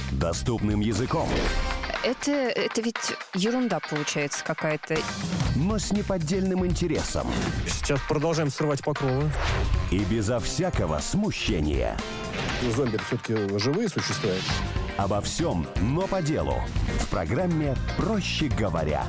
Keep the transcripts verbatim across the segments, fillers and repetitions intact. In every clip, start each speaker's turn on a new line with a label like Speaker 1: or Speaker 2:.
Speaker 1: Доступным языком.
Speaker 2: Это, это ведь ерунда получается какая-то.
Speaker 1: Но с неподдельным интересом.
Speaker 3: Сейчас продолжаем срывать покровы.
Speaker 1: И безо всякого смущения.
Speaker 4: Зомби все-таки живые существа.
Speaker 1: Обо всем, но по делу. В программе «Проще говоря».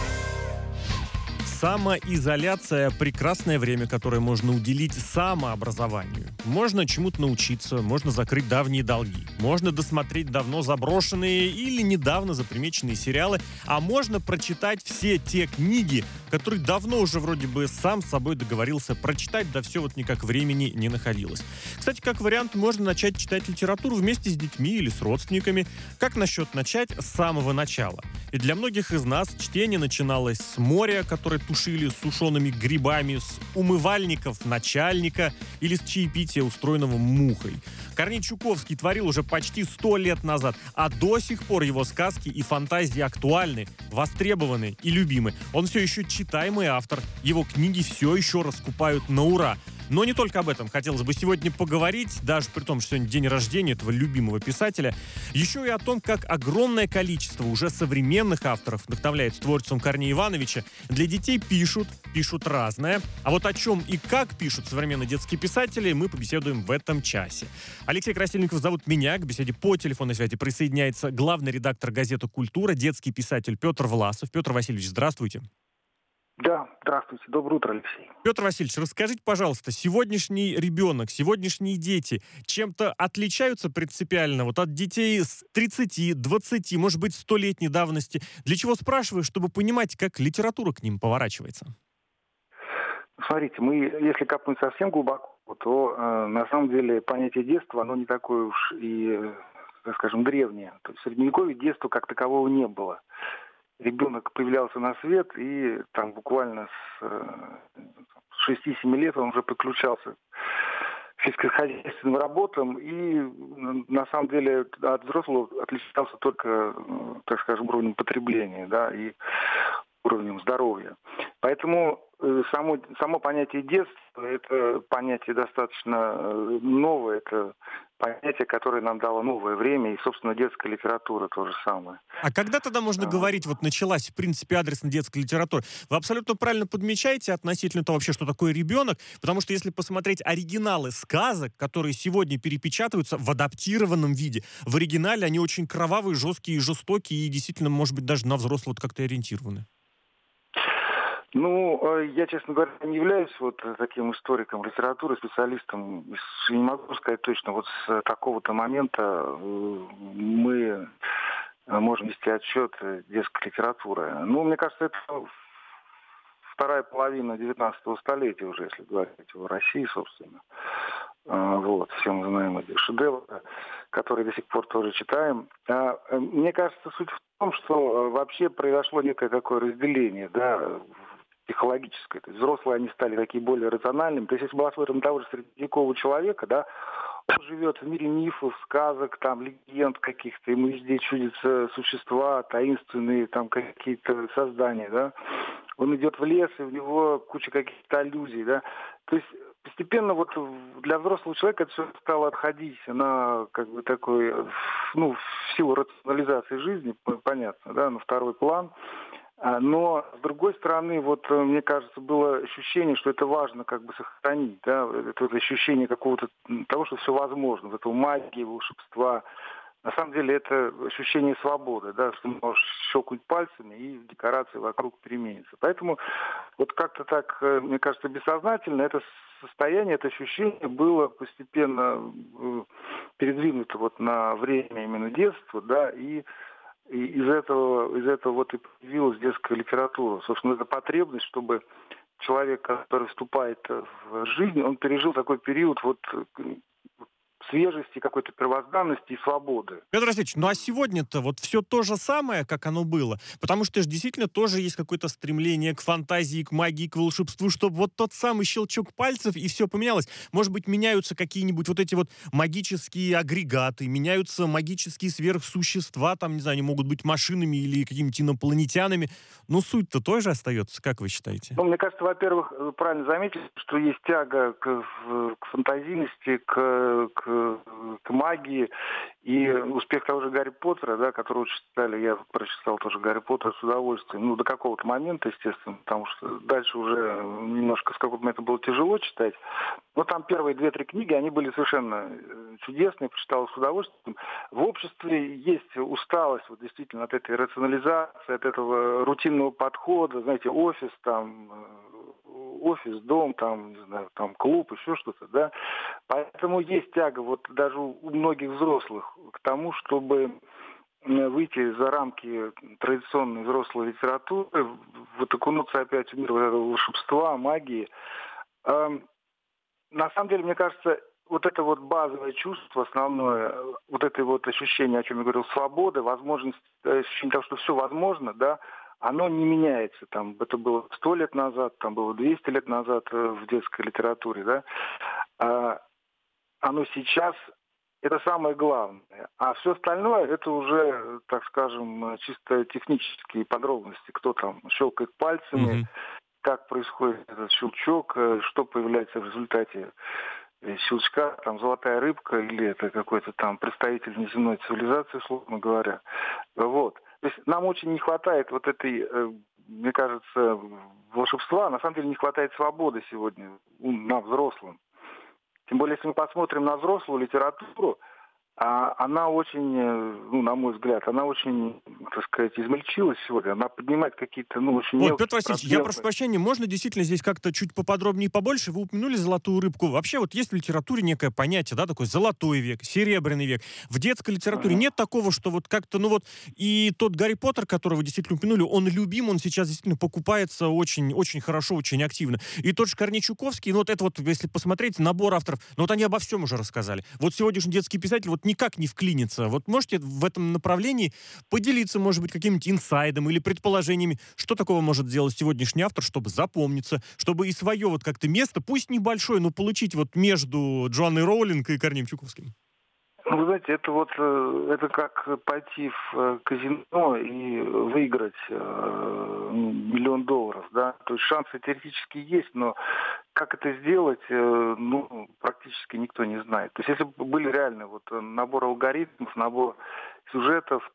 Speaker 3: Самоизоляция – прекрасное время, которое можно уделить самообразованию. Можно чему-то научиться, можно закрыть давние долги, можно досмотреть давно заброшенные или недавно запримеченные сериалы, а можно прочитать все те книги, которые давно уже вроде бы сам с собой договорился прочитать, да все вот никак времени не находилось. Кстати, как вариант, можно начать читать литературу вместе с детьми или с родственниками. Как насчет начать с самого начала? И для многих из нас чтение начиналось с моря, которое тушили сушеными грибами, с умывальников начальника или с чаепития, устроенного мухой. Корней Чуковский творил уже почти сто лет назад, а до сих пор его сказки и фантазии актуальны, востребованы и любимы. Он все еще читаемый автор, его книги все еще раскупают на ура. Но не только об этом хотелось бы сегодня поговорить, даже при том, что сегодня день рождения этого любимого писателя, еще и о том, как огромное количество уже современных авторов вдохновляется творчеством Корнея Ивановича. Для детей пишут, пишут разное. А вот о чем и как пишут современные детские писатели, мы побеседуем в этом часе. Алексей Красильников зовут меня. К беседе по телефонной связи присоединяется главный редактор газеты «Культура», детский писатель Петр Власов. Петр Васильевич, здравствуйте.
Speaker 5: Да, здравствуйте. Доброе утро, Алексей.
Speaker 3: Петр Васильевич, расскажите, пожалуйста, сегодняшний ребенок, сегодняшние дети чем-то отличаются принципиально вот от детей с тридцати, двадцати, может быть, столетней давности? Для чего спрашиваю? Чтобы понимать, как литература к ним поворачивается.
Speaker 5: Смотрите, мы, если копнуть совсем глубоко, то э, на самом деле понятие детства, оно не такое уж и, э, так скажем, древнее. То есть в Средневековье детства как такового не было. Ребенок появлялся на свет, и там буквально с шести-семи лет он уже подключался к сельскохозяйственным работам, и на самом деле от взрослого отличался только, так скажем, уровнем потребления, да, и уровнем здоровья. Поэтому само, само понятие детства – это понятие достаточно новое, это понятие, которое нам дало новое время, и, собственно, детская литература то же самое.
Speaker 3: А когда тогда можно а... говорить, вот началась, в принципе, адресно детская литература? Вы абсолютно правильно подмечаете относительно того вообще, что такое ребенок, потому что если посмотреть оригиналы сказок, которые сегодня перепечатываются в адаптированном виде, в оригинале они очень кровавые, жесткие, жестокие и действительно, может быть, даже на взрослого как-то ориентированы.
Speaker 5: Ну, я, честно говоря, не являюсь вот таким историком литературы, специалистом. Не могу сказать точно, вот с такого-то момента мы можем вести отсчет детской литературы. Ну, мне кажется, это вторая половина девятнадцатого столетия уже, если говорить о России, собственно. Вот, все мы знаем эти шедевры, которые до сих пор тоже читаем. Мне кажется, суть в том, что вообще произошло некое такое разделение, да, психологическое. То есть взрослые, они стали такие более рациональными. То есть если была в этом того же средневекового человека, да, он живет в мире мифов, сказок, там, легенд каких-то, ему везде чудятся существа, таинственные там какие-то создания, да. Он идет в лес, и у него куча каких-то аллюзий, да. То есть постепенно вот для взрослого человека это все стало отходить на как бы такой, ну, в силу рационализации жизни, понятно, да, на второй план. Но, с другой стороны, вот, мне кажется, было ощущение, что это важно как бы сохранить, да, это вот ощущение какого-то того, что все возможно, вот этого магии, волшебства. На самом деле это ощущение свободы, да, что можешь щелкнуть пальцами, и декорации вокруг переменятся. Поэтому вот как-то так, мне кажется, бессознательно это состояние, это ощущение было постепенно передвинуто вот на время именно детства, да, и И из этого, из этого вот и появилась детская литература. Собственно, это потребность, чтобы человек, который вступает в жизнь, он пережил такой период вот свежести, какой-то первозданности и свободы.
Speaker 3: Петр Васильевич, ну а сегодня-то вот все то же самое, как оно было? Потому что же действительно тоже есть какое-то стремление к фантазии, к магии, к волшебству, чтобы вот тот самый щелчок пальцев, и все поменялось. Может быть, меняются какие-нибудь вот эти вот магические агрегаты, меняются магические сверхсущества, там, не знаю, они могут быть машинами или какими-то инопланетянами. Но суть-то тоже остается, как вы считаете?
Speaker 5: Ну, мне кажется, во-первых, вы правильно заметили, что есть тяга к, к фантазийности, к, к э, к магии. И успех того же Гарри Поттера, да, которого читали, я прочитал тоже Гарри Поттера с удовольствием. Ну, до какого-то момента, естественно, потому что дальше уже немножко с какого-то момента было тяжело читать. Но там первые две-три книги, они были совершенно чудесные, прочитал с удовольствием. В обществе есть усталость вот, действительно от этой рационализации, от этого рутинного подхода, знаете, офис, там, офис, дом, там, не знаю, там, клуб, еще что-то, да. Поэтому есть тяга вот даже у многих взрослых к тому, чтобы выйти за рамки традиционной взрослой литературы, вот окунуться опять в мир вот этого волшебства, магии. На самом деле, мне кажется, вот это вот базовое чувство, основное, вот это вот ощущение, о чем я говорил, свободы, возможность, ощущение того, что все возможно, да, оно не меняется. Там, это было сто лет назад, там было двести лет назад в детской литературе, да. А оно сейчас, это самое главное. А все остальное, это уже, так скажем, чисто технические подробности. Кто там щелкает пальцами, mm-hmm. как происходит этот щелчок, что появляется в результате щелчка, там золотая рыбка или это какой-то там представитель неземной цивилизации, условно говоря. Вот. То есть нам очень не хватает вот этой, мне кажется, волшебства, на самом деле не хватает свободы сегодня нам, взрослым. Тем более, если мы посмотрим на взрослую литературу, а она очень, ну, на мой взгляд, она очень, так сказать, измельчилась сегодня. Она поднимает какие-то, ну, очень
Speaker 3: Вот,
Speaker 5: мелкие
Speaker 3: Петр Васильевич, проблемы. Я прошу прощения, можно действительно здесь как-то чуть поподробнее и побольше? Вы упомянули золотую рыбку. Вообще вот есть в литературе некое понятие, да, такой золотой век, серебряный век. В детской литературе uh-huh. нет такого, что вот как-то, ну вот, и тот Гарри Поттер, которого вы действительно упомянули, он любим, он сейчас действительно покупается очень, очень хорошо, очень активно. И тот же Корней Чуковский, ну вот это вот, если посмотреть, набор авторов, ну вот они обо всем уже рассказали. Вот сегодняшний детский писатель вот никак не вклинится. Вот можете в этом направлении поделиться, может быть, каким-нибудь инсайдом или предположениями, что такого может сделать сегодняшний автор, чтобы запомниться, чтобы и свое вот как-то место, пусть небольшое, но получить вот между Джоанной Роулинг и Корнеем Чуковским?
Speaker 5: Ну, вы знаете, это вот это как пойти в казино и выиграть э, миллион долларов, да. То есть шансы теоретически есть, но как это сделать, э, ну, практически никто не знает. То есть если бы были реально вот набор алгоритмов, набор сюжетов,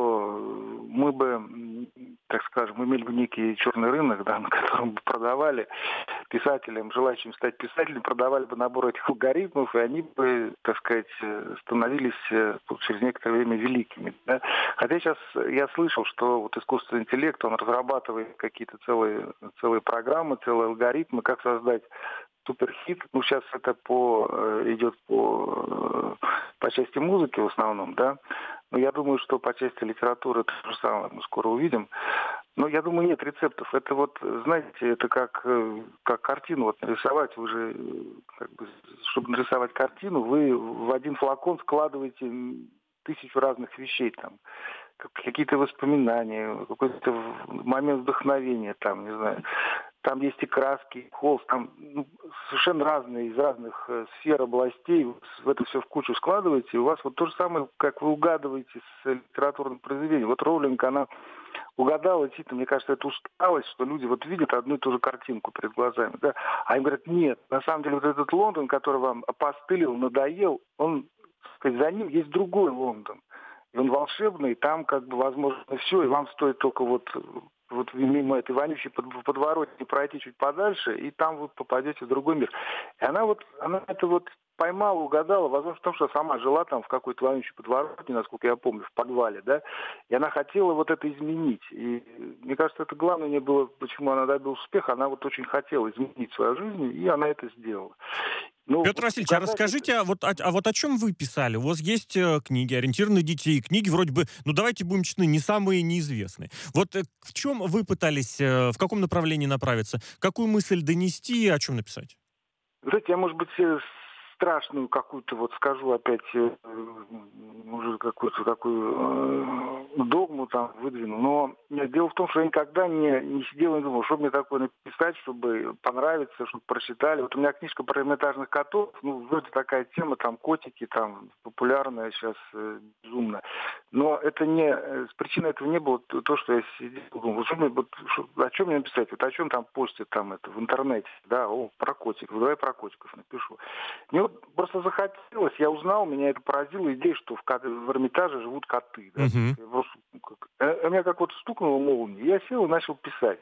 Speaker 5: то мы бы, так скажем, имели бы некий черный рынок, да, на котором бы продавали писателям, желающим стать писателем, продавали бы набор этих алгоритмов, и они бы, так сказать, становились через некоторое время великими. Да. Хотя сейчас я слышал, что вот искусственный интеллект, он разрабатывает какие-то целые, целые программы, целые алгоритмы, как создать суперхит. Ну, сейчас это по, идет по, по части музыки в основном, да. Но я думаю, что по части литературы то же самое мы скоро увидим. Но я думаю, нет рецептов. Это вот, знаете, это как, как картину вот нарисовать. Вы же, как бы, чтобы нарисовать картину, вы в один флакон складываете тысячу разных вещей там. Какие-то воспоминания, какой-то момент вдохновения, там, не знаю. Там есть и краски, и холст, там ну, совершенно разные, из разных э, сфер, областей. В это все в кучу складываете, и у вас вот то же самое, как вы угадываете с литературным произведением. Вот Роулинг, она угадала, действительно, мне кажется, это усталость, что люди вот видят одну и ту же картинку перед глазами, да, а им говорят, нет, на самом деле вот этот Лондон, который вам опостылил, надоел, он, так сказать, за ним есть другой Лондон. И он волшебный, там как бы возможно все, и вам стоит только вот, вот мимо этой вонючей подворотни пройти чуть подальше, и там вы попадете в другой мир. И она вот, она это вот поймала, угадала, возможно, в том, что сама жила там в какой-то вонючей подворотне, насколько я помню, в подвале, да, и она хотела вот это изменить. И мне кажется, это главное не было, почему она добилась успеха, она вот очень хотела изменить свою жизнь, и она это сделала. Ну,
Speaker 3: Петр Васильевич, а расскажите, а вот, а, а вот о чем вы писали? У вас есть э, книги, ориентированы на детей, книги вроде бы, ну давайте будем честны, не самые неизвестные. Вот э, в чем вы пытались, э, в каком направлении направиться? Какую мысль донести и о чем написать?
Speaker 5: Знаете, я, может быть, страшную какую-то, вот скажу опять, уже какую-то такую э, догму там выдвину, но дело в том, что я никогда не, не сидел и не думал, что мне такое написать, чтобы понравиться, чтобы прочитали. Вот у меня книжка про эрмитажных котов, ну, вроде такая тема, там, котики, там, популярная сейчас, э, безумно. Но это не, э, причина этого не было то, то что я сидел и думал, что мне, вот, что, о чем мне написать, вот о чем там постят там это в интернете, да, о, про котиков, давай про котиков напишу. Мне вот просто захотелось, я узнал, меня это поразило, идея, что в, кот- в Эрмитаже живут коты. Да?
Speaker 3: Мгм.
Speaker 5: Я просто, ну, как- а меня как вот стукнуло молнией, я сел и начал писать.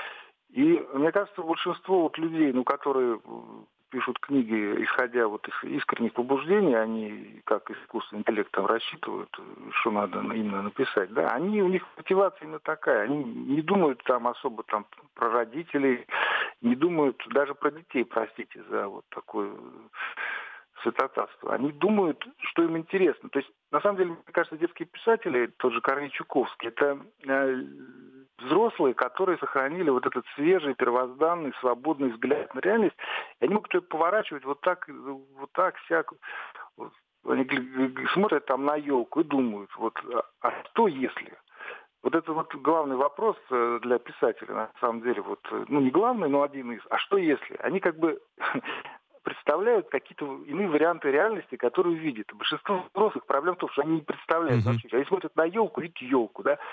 Speaker 5: И мне кажется, большинство вот людей, ну, которые э, пишут книги, исходя вот из искренних побуждений, они, как искусственный интеллект, там рассчитывают, э, что надо на- именно написать, да, они, у них мотивация именно такая. Они не думают там особо там про родителей, не думают даже про детей, простите за вот такое э, святотатство. Они думают, что им интересно. То есть, на самом деле, мне кажется, детские писатели, тот же Корней Чуковский, это э, взрослые, которые сохранили вот этот свежий, первозданный, свободный взгляд на реальность. И они могут ее поворачивать вот так, вот так, сяк. Вот. Они г- г- смотрят там на елку и думают, вот, а, а что если? Вот это вот главный вопрос э, для писателя, на самом деле, вот, э, ну не главный, но один из. А что если? Они как бы представляют какие-то иные варианты реальности, которые видят. Большинство взрослых проблем в том, что они не представляют
Speaker 3: Мгм.
Speaker 5: вообще. Они смотрят на елку, видят елку, да.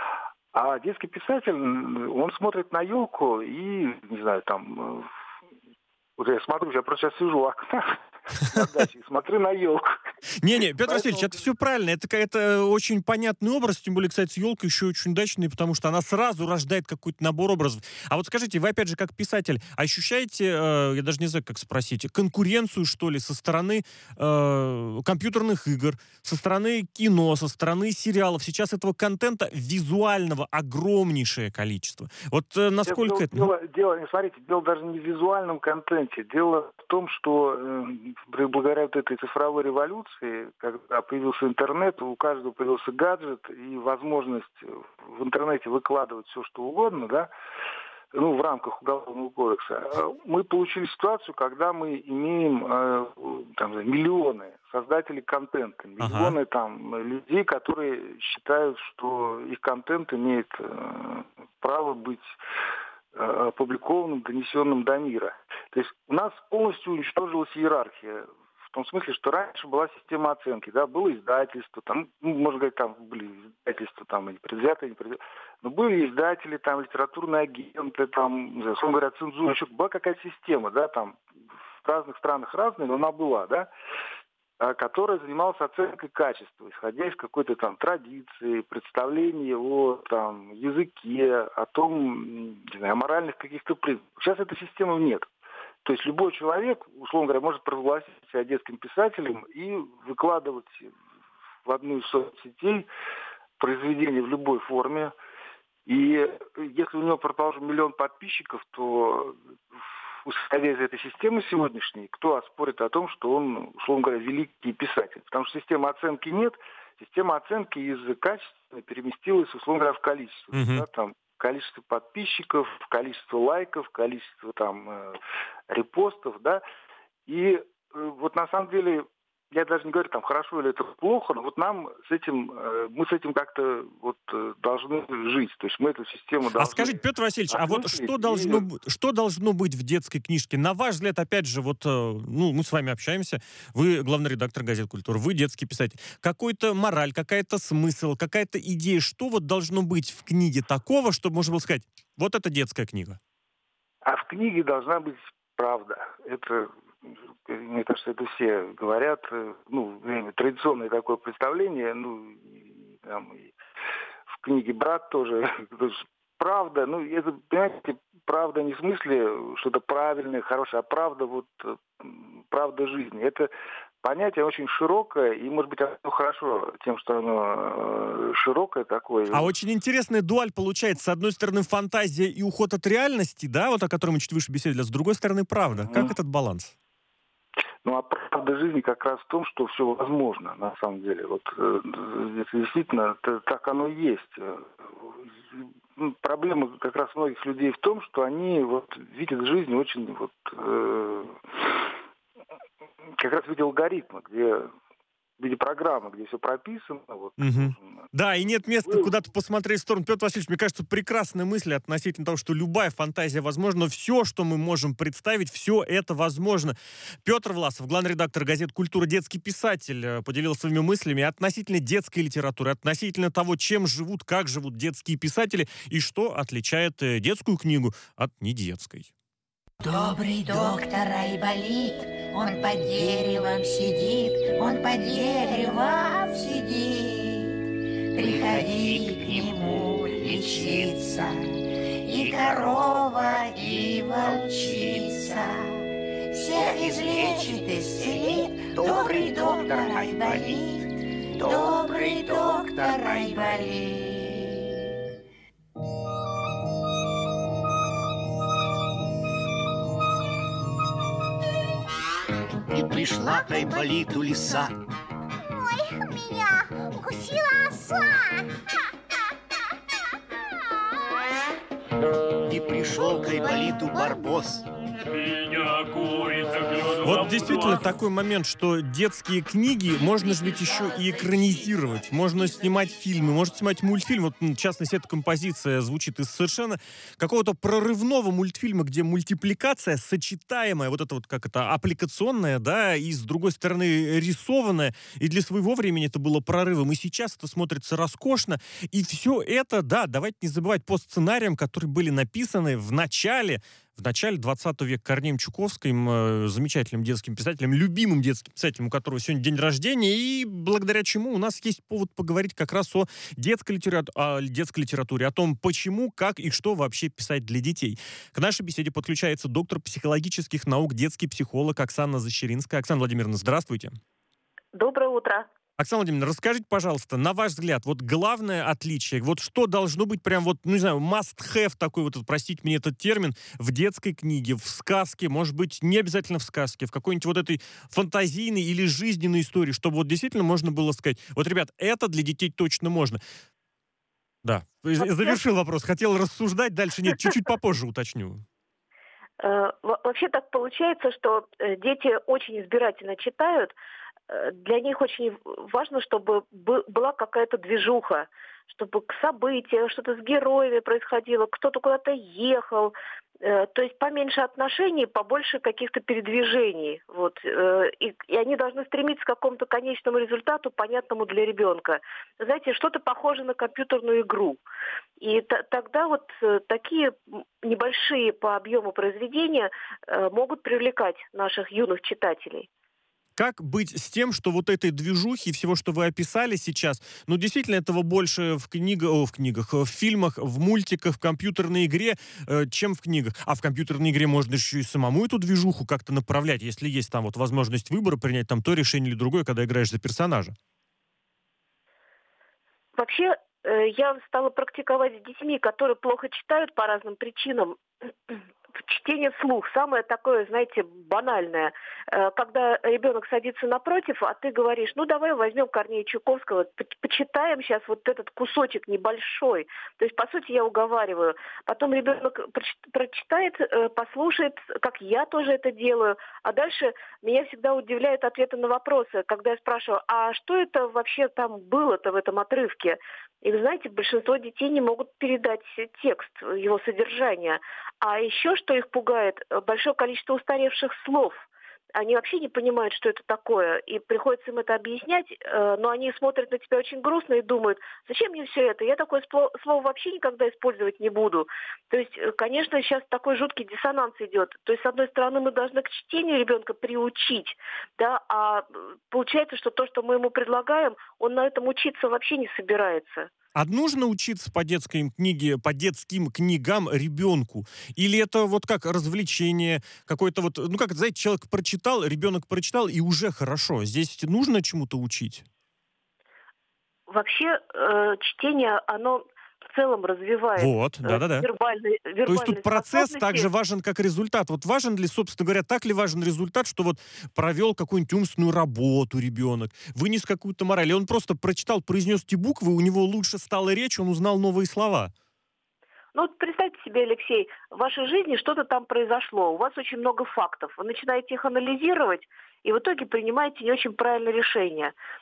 Speaker 5: А детский писатель, м, он смотрит на елку и, не знаю, там, э, вот я смотрю, я просто сейчас сижу у окна на даче и смотрю на елку.
Speaker 3: Не-не, Петр
Speaker 5: Поэтому-
Speaker 3: Васильевич, это все правильно. Это какая-то очень понятный образ, тем более, кстати, елка еще очень удачный, потому что она сразу рождает какой-то набор образов. А вот скажите, вы, опять же, как писатель, ощущаете, э, я даже не знаю, как спросить, конкуренцию, что ли, со стороны э, компьютерных игр, со стороны кино, со стороны сериалов? Сейчас этого контента визуального огромнейшее количество. Вот э, насколько
Speaker 5: Дело,
Speaker 3: это...
Speaker 5: дело, дело, не смотрите, дело даже не в визуальном контенте. Дело в том, что э, благодаря вот этой цифровой революции, когда появился интернет, у каждого появился гаджет и возможность в интернете выкладывать все, что угодно, да, ну, в рамках Уголовного кодекса, мы получили ситуацию, когда мы имеем э, там, миллионы создателей контента, миллионы там людей, которые считают, что их контент имеет э, право быть э, опубликованным, донесенным до мира. То есть у нас полностью уничтожилась иерархия. В том смысле, что раньше была система оценки, да, было издательство, там, ну, можно говорить, там были издательства, там, и предвзятые, и не предвзятые, но были издатели, там, литературные агенты, там, не знаю, условно говоря, цензура, еще была какая-то система, да, там, в разных странах разная, но она была, да, которая занималась оценкой качества, исходя из какой-то там традиции, представления о там, языке, о том, не знаю, о моральных каких-то принципах. Сейчас этой системы нет. То есть любой человек, условно говоря, может провозгласить себя детским писателем и выкладывать в одну из соцсетей произведение в любой форме. И если у него, предположим, миллион подписчиков, то, исходя из этой системы сегодняшней, кто оспорит о том, что он, условно говоря, великий писатель? Потому что системы оценки нет, система оценки из качества переместилась, условно говоря, в количество.
Speaker 3: Мгм.
Speaker 5: Да, там, количество подписчиков, количество лайков, количество там э, репостов, да. И э, вот на самом деле, я даже не говорю, там, хорошо или это плохо, но вот нам с этим, э, мы с этим как-то вот э, должны жить. То есть мы эту систему должны...
Speaker 3: А скажите, Петр Васильевич, а вот
Speaker 5: осмыслить
Speaker 3: что
Speaker 5: и-
Speaker 3: должно, б- что должно быть в детской книжке? На ваш взгляд, опять же, вот, э, ну, мы с вами общаемся, вы главный редактор газет «Культура», вы детский писатель. Какой-то мораль, какая-то смысл, какая-то идея, что вот должно быть в книге такого, чтобы можно было сказать, вот это детская книга?
Speaker 5: А в книге должна быть правда. Это, мне кажется, это все говорят. э, Ну, традиционное такое представление. Ну, и, там, и в книге «Брат» тоже. То есть правда, ну, это, понимаете, правда не в смысле что-то правильное, хорошее, а правда, вот, э, правда жизни. Это понятие очень широкое, и, может быть, оно хорошо тем, что оно э, широкое такое.
Speaker 3: А очень интересная дуаль получается. С одной стороны, фантазия и уход от реальности, да, вот о которой мы чуть выше беседовали, а с другой стороны, правда.
Speaker 5: Мгм.
Speaker 3: Как этот баланс?
Speaker 5: Ну, а правда жизни как раз в том, что все возможно, на самом деле. Вот э, это действительно т- так оно и есть. Э, ну, Проблема как раз многих людей в том, что они вот видят жизнь очень вот э, как раз в виде алгоритма, где в виде программы, где все прописано. Вот,
Speaker 3: Мгм.
Speaker 5: должен-
Speaker 3: Да, и нет места
Speaker 5: Вы-
Speaker 3: куда-то посмотреть в сторону. Петр Васильевич, мне кажется, прекрасная мысль относительно того, что любая фантазия возможна, но все, что мы можем представить, все это возможно. Петр Власов, главный редактор газет «Культура», детский писатель, э, поделился своими мыслями относительно детской литературы, относительно того, чем живут, как живут детские писатели и что отличает э, детскую книгу от недетской.
Speaker 6: Добрый доктор Айболит Он под деревом сидит, он под деревом сидит. Приходи к нему лечиться, и корова, и волчица. Всех излечит, исцелит добрый доктор Айболит, добрый доктор Айболит.
Speaker 7: И пришла к Айболиту лиса.
Speaker 8: Ой, меня укусила оса.
Speaker 7: И пришел к Айболиту барбос.
Speaker 3: Вот действительно такой момент, что детские книги можно же ведь еще и экранизировать. Можно снимать фильмы, можно снимать мультфильм. Вот, в частности, эта композиция звучит из совершенно какого-то прорывного мультфильма, где мультипликация сочетаемая, вот это вот как это, аппликационная, да, и с другой стороны рисованная. И для своего времени это было прорывом. И сейчас это смотрится роскошно. И все это, да, давайте не забывать по сценариям, которые были написаны в начале В начале двадцатого века Корнеем Чуковским, э, замечательным детским писателем, любимым детским писателем, у которого сегодня день рождения, и благодаря чему у нас есть повод поговорить как раз о детской литературе, о детской литературе, о том, почему, как и что вообще писать для детей. К нашей беседе подключается доктор психологических наук, детский психолог Оксана Защеринская. Оксана Владимировна, здравствуйте.
Speaker 9: Доброе утро.
Speaker 3: Оксана Владимировна, расскажите, пожалуйста, на ваш взгляд, вот главное отличие, вот что должно быть прям вот, ну не знаю, must-have такой вот, простите мне этот термин, в детской книге, в сказке, может быть, не обязательно в сказке, в какой-нибудь вот этой фантазийной или жизненной истории, чтобы вот действительно можно было сказать, вот, ребят, это для детей точно можно. Да, завершил вопрос, хотел рассуждать, дальше нет, чуть-чуть попозже уточню.
Speaker 9: Вообще так получается, что дети очень избирательно читают. Для них очень важно, чтобы была какая-то движуха, чтобы события, что-то с героями происходило, кто-то куда-то ехал. То есть поменьше отношений, побольше каких-то передвижений. Вот. И, и они должны стремиться к какому-то конечному результату, понятному для ребенка. Знаете, что-то похоже на компьютерную игру. И т- тогда вот такие небольшие по объему произведения могут привлекать наших юных читателей.
Speaker 3: Как быть с тем, что вот этой движухи, всего, что вы описали сейчас, ну, действительно, этого больше в, книга, о, в книгах, в фильмах, в мультиках, в компьютерной игре, э, чем в книгах. А в компьютерной игре можно еще и самому эту движуху как-то направлять, если есть там вот возможность выбора, принять там то решение или другое, когда играешь за персонажа.
Speaker 9: Вообще, э, я стала практиковать с детьми, которые плохо читают по разным причинам. Чтение вслух. Самое такое, знаете, банальное. Когда ребенок садится напротив, а ты говоришь, ну давай возьмем Корнея Чуковского, почитаем сейчас вот этот кусочек небольшой. То есть, по сути, я уговариваю. Потом ребенок прочитает, послушает, как я тоже это делаю. А дальше меня всегда удивляют ответы на вопросы, когда я спрашиваю, а что это вообще там было-то в этом отрывке? И вы знаете, большинство детей не могут передать текст, его содержание. А еще, что их пугает, большое количество устаревших слов. Они вообще не понимают, что это такое, и приходится им это объяснять, но они смотрят на тебя очень грустно и думают, зачем мне все это, я такое слово вообще никогда использовать не буду. То есть, конечно, сейчас такой жуткий диссонанс идет. То есть, с одной стороны, мы должны к чтению ребенка приучить, да, а получается, что то, что мы ему предлагаем, он на этом учиться вообще не собирается.
Speaker 3: А нужно учиться по детской книге, по детским книгам ребенку? Или это вот как развлечение, какое-то вот, ну как, знаете, человек прочитал, ребенок прочитал, и уже хорошо. Здесь нужно чему-то учить?
Speaker 9: Вообще, э, чтение, оно в целом развивает
Speaker 3: вот, да-да-да.
Speaker 9: вербальные, вербальные
Speaker 3: То есть тут процесс так же важен, как результат. Вот важен ли, собственно говоря, так ли важен результат, что вот провел какую-нибудь умственную работу ребенок, вынес какую-то мораль, и он просто прочитал, произнес те буквы, у него лучше стала речь, он узнал новые слова.
Speaker 9: Ну, вот представьте себе, Алексей, в вашей жизни что-то там произошло, у вас очень много фактов, вы начинаете их анализировать, и в итоге принимаете не очень правильное решение.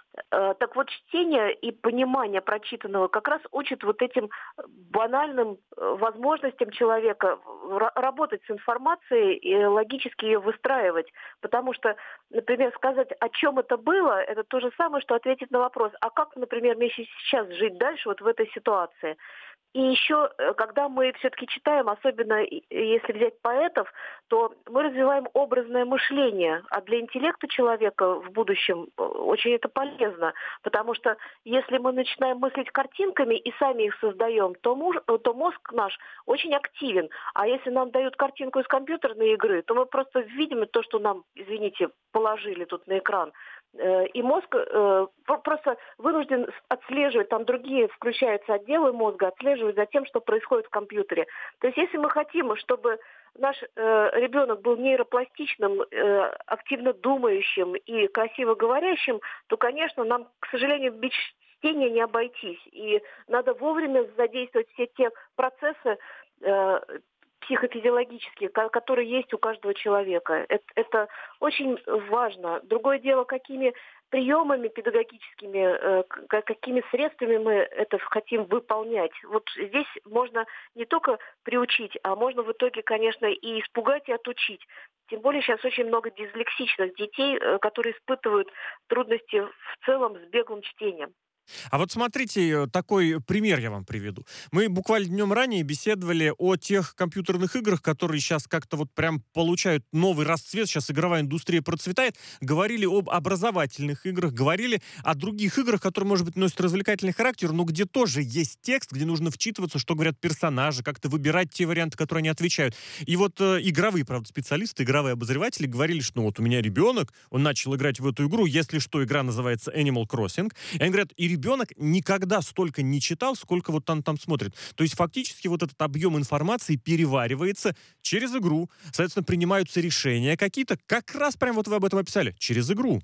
Speaker 9: Э, Так вот, чтение и понимание прочитанного как раз учит вот этим банальным э, возможностям человека ра- работать с информацией и логически ее выстраивать. Потому что, например, сказать, о чем это было, это то же самое, что ответить на вопрос, а как, например, мне щи- сейчас жить дальше вот в этой ситуации. И еще, э, когда мы все-таки читаем, особенно и- если взять поэтов, то мы развиваем образное мышление. А для интеллекта человека в будущем э, очень это полезно. Потому что если мы начинаем мыслить картинками и сами их создаем, то, муж- э, то мозг наш очень активен. А если нам дают картинку из компьютерной игры, то мы просто видим то, что нам, извините, положили тут на экран. Э, И мозг э, про- просто вынужден с- отслеживать, там другие включаются отделы мозга, отслеживать за тем, что происходит в компьютере. То есть если мы хотим, чтобы наш э, ребенок был нейропластичным, э, активно думающим и красиво говорящим, то, конечно, нам, к сожалению, без чтения не обойтись. И надо вовремя задействовать все те процессы э, психофизиологические, ко- которые есть у каждого человека. Это, это очень важно. Другое дело, какими приемами педагогическими, э, к- какими средствами мы это хотим выполнять. Вот здесь можно не только приучить, а можно в итоге, конечно, и испугать, и отучить. Тем более сейчас очень много дислексичных детей, э, которые испытывают трудности в целом с беглым чтением.
Speaker 3: А вот смотрите, э, такой пример я вам приведу. Мы буквально днем ранее беседовали о тех компьютерных играх, которые сейчас как-то вот прям получают новый расцвет, сейчас игровая индустрия процветает. Говорили об образовательных играх, говорили о других играх, которые, может быть, носят развлекательный характер, но где тоже есть текст, где нужно вчитываться, что говорят персонажи, как-то выбирать те варианты, которые они отвечают. И вот э, игровые, правда, специалисты, игровые обозреватели говорили, что ну вот у меня ребенок, он начал играть в эту игру, если что, игра называется Animal Crossing, и они говорят, и ребенок никогда столько не читал, сколько вот он там смотрит. То есть фактически вот этот объем информации переваривается через игру. Соответственно, принимаются решения какие-то, как раз прям вот вы об этом описали, через игру.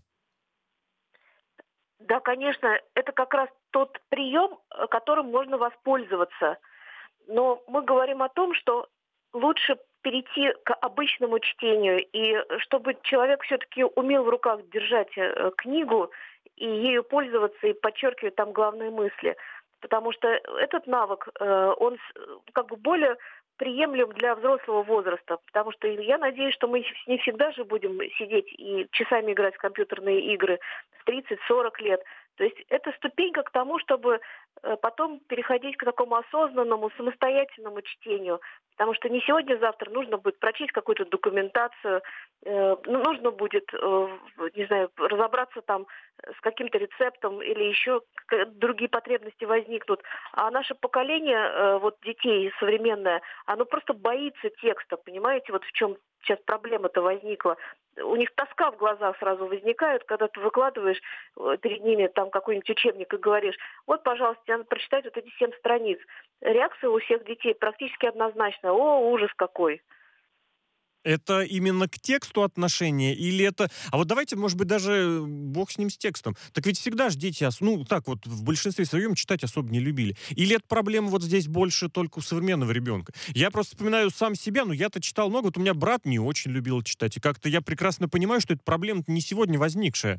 Speaker 9: Да, конечно, это как раз тот прием, э, которым можно воспользоваться. Но мы говорим о том, что лучше перейти к обычному чтению, и чтобы человек все-таки умел в руках держать э, книгу и ею пользоваться, и подчеркивать там главные мысли. Потому что этот навык, э, он с- как бы более приемлем для взрослого возраста. Потому что я надеюсь, что мы не всегда же будем сидеть и часами играть в компьютерные игры в тридцать-сорок лет. То есть это ступенька к тому, чтобы э, потом переходить к такому осознанному, самостоятельному чтению. Потому что не сегодня-завтра нужно будет прочесть какую-то документацию, э, ну, нужно будет, э, не знаю, разобраться там с каким-то рецептом или еще к- другие потребности возникнут. А наше поколение, э, вот детей современное, оно просто боится текста, понимаете, вот в чем сейчас проблема-то возникла. У них тоска в глазах сразу возникает, когда ты выкладываешь э, перед ними там какой-нибудь учебник и говоришь, вот, пожалуйста, тебе надо прочитать вот эти семь страниц. Реакция у всех детей практически однозначная. О, ужас какой.
Speaker 3: Это именно к тексту отношение или это... А вот давайте, может быть, даже э, бог с ним, с текстом. Так ведь всегда же дети, ос- ну, так вот, в большинстве своем читать особо не любили. Или эта проблема вот здесь больше только у современного ребенка? Я просто вспоминаю сам себя, ну, я-то читал много, вот у меня брат не очень любил читать, и как-то я прекрасно понимаю, что эта проблема не сегодня возникшая.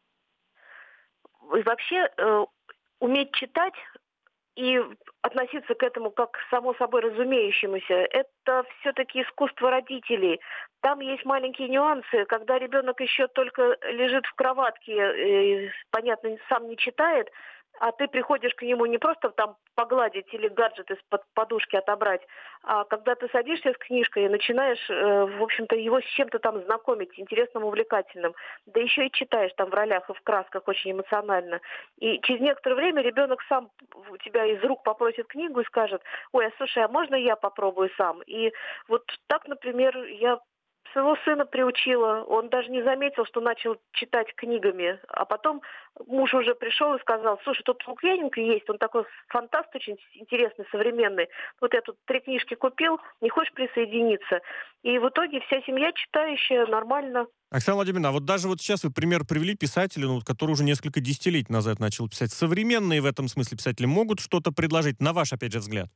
Speaker 9: И вообще э, уметь читать и относиться к этому как само собой разумеющемуся, это все-таки искусство родителей. Там есть маленькие нюансы, когда ребенок еще только лежит в кроватке, э, понятно, сам не читает, а ты приходишь к нему не просто там погладить или гаджет из-под подушки отобрать, а когда ты садишься с книжкой и начинаешь, э, в общем-то, его с чем-то там знакомить, интересным, увлекательным, да еще и читаешь там в ролях и в красках очень эмоционально. И через некоторое время ребенок сам у тебя из рук попросит книгу и скажет, ой, а слушай, а можно я попробую сам? И вот так, например, я своего сына приучила, он даже не заметил, что начал читать книгами. А потом муж уже пришел и сказал, слушай, тут Лукьяненко есть, он такой фантаст очень интересный, современный. Вот я тут три книжки купил, не хочешь присоединиться? И в итоге вся семья читающая, нормально.
Speaker 3: Оксана Владимировна, а вот даже вот сейчас вы пример привели писателя, ну, вот, который уже несколько десятилетий назад начал писать. Современные в этом смысле писатели могут что-то предложить, на ваш, опять же, взгляд?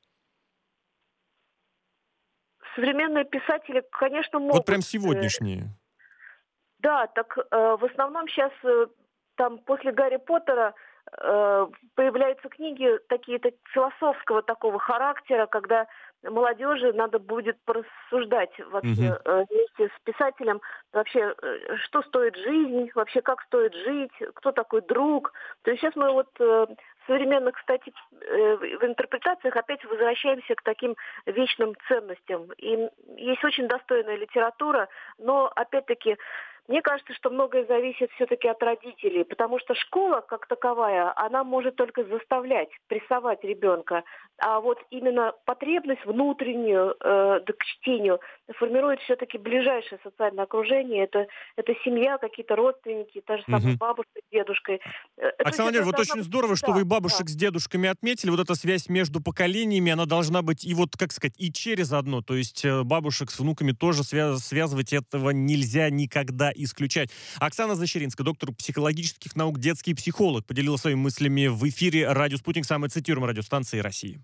Speaker 9: Современные писатели, конечно, могут.
Speaker 3: Вот прям
Speaker 9: э,
Speaker 3: сегодняшние.
Speaker 9: Да, так э, в основном сейчас там после Гарри Поттера э, появляются книги такие так, философского такого характера, когда молодежи надо будет порассуждать вообще
Speaker 3: Мгм.
Speaker 9: э, вместе с писателем вообще, э, что стоит жизнь, вообще как стоит жить, кто такой друг. То есть сейчас мы вот э, в современных, кстати, э, в интерпретациях опять возвращаемся к таким вечным ценностям. И есть очень достойная литература, но опять-таки мне кажется, что многое зависит все-таки от родителей, потому что школа, как таковая, она может только заставлять, прессовать ребенка, а вот именно потребность внутреннюю э, да, к чтению формирует все-таки ближайшее социальное окружение, это, это семья, какие-то родственники, та же самая
Speaker 3: Мгм.
Speaker 9: бабушка с дедушкой. Э, это
Speaker 3: Оксана
Speaker 9: всегда
Speaker 3: Владимировна, вот
Speaker 9: должна
Speaker 3: очень
Speaker 9: быть
Speaker 3: здорово, что
Speaker 9: всегда,
Speaker 3: вы бабушек
Speaker 9: да.
Speaker 3: с дедушками отметили. Вот эта связь между поколениями, она должна быть и вот, как сказать, и через одно. То есть э, бабушек с внуками тоже свя- связывать этого нельзя никогда исключать. Оксана Защеринская, доктор психологических наук, детский психолог, поделилась своими мыслями в эфире «Радио Спутник», самой цитируемой радиостанции России.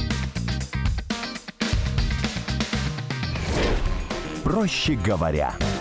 Speaker 1: Проще говоря.